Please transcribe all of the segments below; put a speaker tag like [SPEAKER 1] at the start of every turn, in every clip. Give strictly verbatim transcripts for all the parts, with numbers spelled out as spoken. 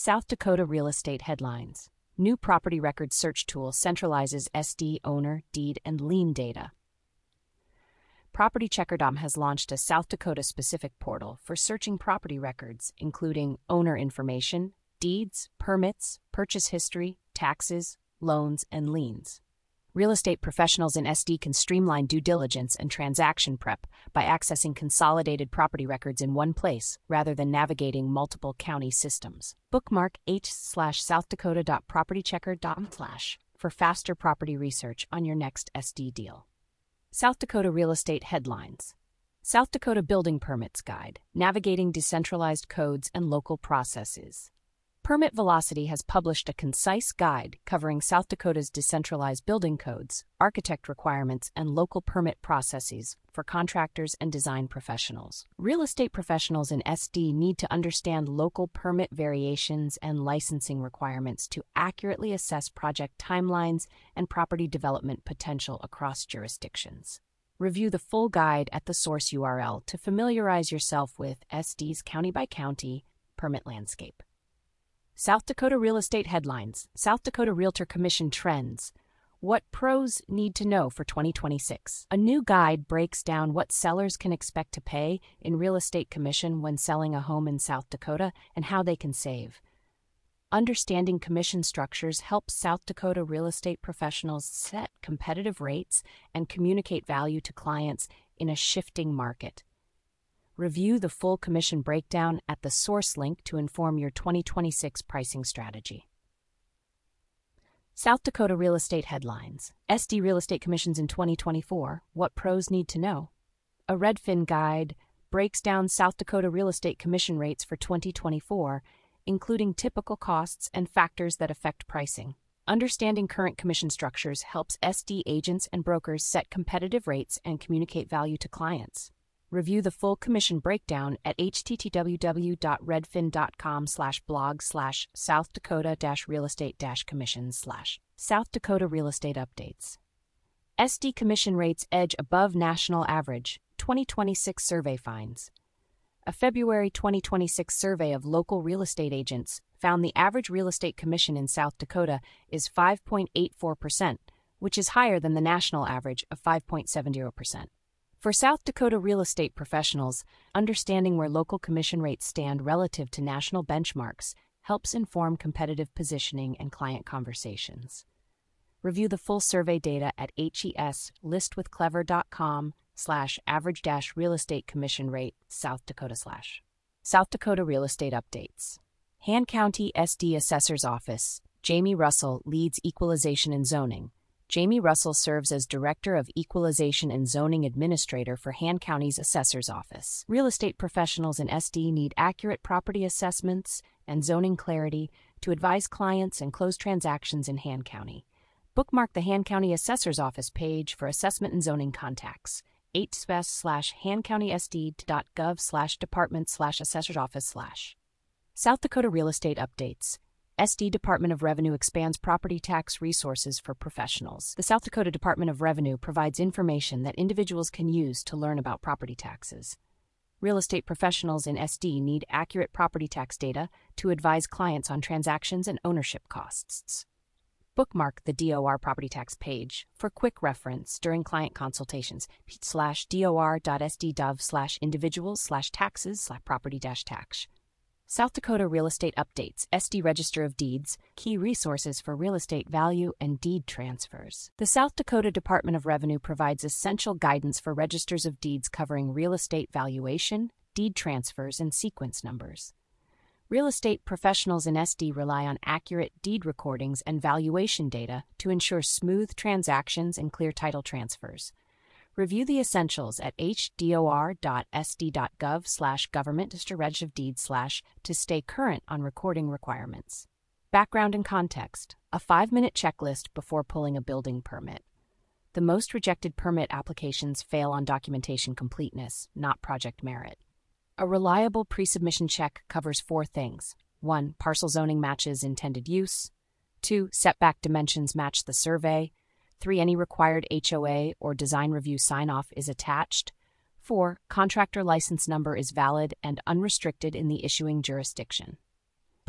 [SPEAKER 1] South Dakota real estate headlines. New property records search tool centralizes S D owner, deed, and lien data. Property Checker dot com has launched a South Dakota-specific portal for searching property records, including owner information, deeds, permits, purchase history, taxes, loans, and liens. Real estate professionals in S D can streamline due diligence and transaction prep by accessing consolidated property records in one place rather than navigating multiple county systems. Bookmark h slash South Dakota dot property checker dot com slash for faster property research on your next S D deal. South Dakota real estate headlines. South Dakota Building Permits Guide, Navigating Decentralized Codes and Local Processes. Permit Velocity has published a concise guide covering South Dakota's decentralized building codes, architect requirements, and local permit processes for contractors and design professionals. Real estate professionals in S D need to understand local permit variations and licensing requirements to accurately assess project timelines and property development potential across jurisdictions. Review the full guide at the source U R L to familiarize yourself with S D's county-by-county permit landscape. South Dakota real estate headlines. South Dakota Realtor Commission trends. What pros need to know for twenty twenty-six. A new guide breaks down what sellers can expect to pay in real estate commission when selling a home in South Dakota and how they can save. Understanding commission structures helps South Dakota real estate professionals set competitive rates and communicate value to clients in a shifting market. Review the full commission breakdown at the source link to inform your twenty twenty-six pricing strategy. South Dakota real estate headlines. S D real estate commissions in twenty twenty-four. What pros need to know. A Redfin guide breaks down South Dakota real estate commission rates for twenty twenty-four, including typical costs and factors that affect pricing. Understanding current commission structures helps S D agents and brokers set competitive rates and communicate value to clients. Review the full commission breakdown at h t t w w dot redfin dot com slash blog slash South Dakota dash real estate dash commissions slash South Dakota real estate updates. S D commission rates edge above national average, twenty twenty-six survey finds. A February twenty twenty-six survey of local real estate agents found the average real estate commission in South Dakota is five point eight four percent, which is higher than the national average of five point seven zero percent. For South Dakota real estate professionals, understanding where local commission rates stand relative to national benchmarks helps inform competitive positioning and client conversations. Review the full survey data at hes listwithclever dot com slash average dash real estate commission rate South Dakota slash. South Dakota real estate updates. Han County S D Assessor's Office. Jamie Russell leads Equalization and Zoning. Jamie Russell serves as Director of Equalization and Zoning Administrator for Han County's Assessor's Office. Real estate professionals in S D need accurate property assessments and zoning clarity to advise clients and close transactions in Han County. Bookmark the Han County Assessor's Office page for assessment and zoning contacts. h s p e s slash hancountysd.gov slash department slash assessor's office slash. South Dakota real estate updates. S D Department of Revenue expands property tax resources for professionals. The South Dakota Department of Revenue provides information that individuals can use to learn about property taxes. Real estate professionals in S D need accurate property tax data to advise clients on transactions and ownership costs. Bookmark the D O R property tax page for quick reference during client consultations. slash dor.sdgov slash individuals slash taxes slash property dash tax. South Dakota Real Estate Updates, S D Register of Deeds, key resources for real estate value and deed transfers. The South Dakota Department of Revenue provides essential guidance for registers of deeds covering real estate valuation, deed transfers, and sequence numbers. Real estate professionals in S D rely on accurate deed recordings and valuation data to ensure smooth transactions and clear title transfers. Review the essentials at hdor.sd.gov slash government register of deeds slash to stay current on recording requirements. Background and context. A five-minute checklist before pulling a building permit. The most rejected permit applications fail on documentation completeness, not project merit. A reliable pre-submission check covers four things. one. Parcel zoning matches intended use. two. Setback dimensions match the survey. three. Any required H O A or design review sign-off is attached. four. Contractor license number is valid and unrestricted in the issuing jurisdiction.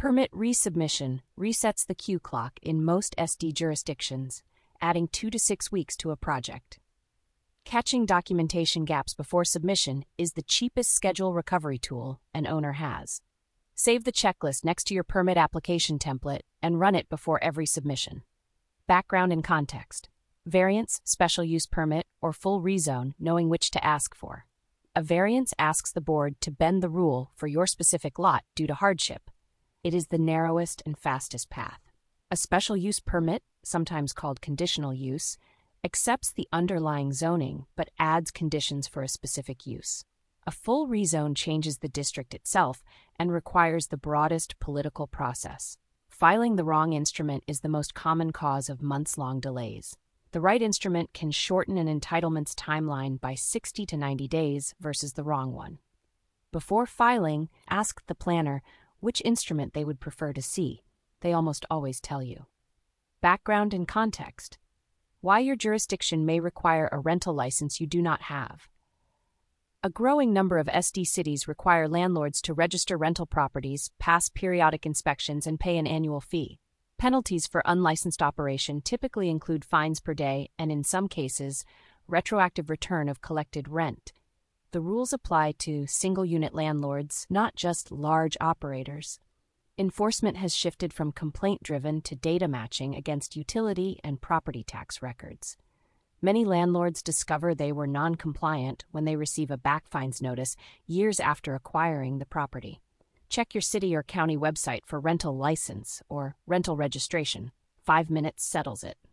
[SPEAKER 1] Permit resubmission resets the queue clock in most S D jurisdictions, adding two to six weeks to a project. Catching documentation gaps before submission is the cheapest schedule recovery tool an owner has. Save the checklist next to your permit application template and run it before every submission. Background and context: variance, special use permit, or full rezone, knowing which to ask for. A variance asks the board to bend the rule for your specific lot due to hardship. It is the narrowest and fastest path. A special use permit, sometimes called conditional use, accepts the underlying zoning but adds conditions for a specific use. A full rezone changes the district itself and requires the broadest political process. Filing the wrong instrument is the most common cause of months-long delays. The right instrument can shorten an entitlement's timeline by sixty to ninety days versus the wrong one. Before filing, ask the planner which instrument they would prefer to see. They almost always tell you. Background and context: why your jurisdiction may require a rental license you do not have. A growing number of S D cities require landlords to register rental properties, pass periodic inspections, and pay an annual fee. Penalties for unlicensed operation typically include fines per day and, in some cases, retroactive return of collected rent. The rules apply to single-unit landlords, not just large operators. Enforcement has shifted from complaint-driven to data matching against utility and property tax records. Many landlords discover they were non-compliant when they receive a back fines notice years after acquiring the property. Check your city or county website for rental license or rental registration. Five minutes settles it.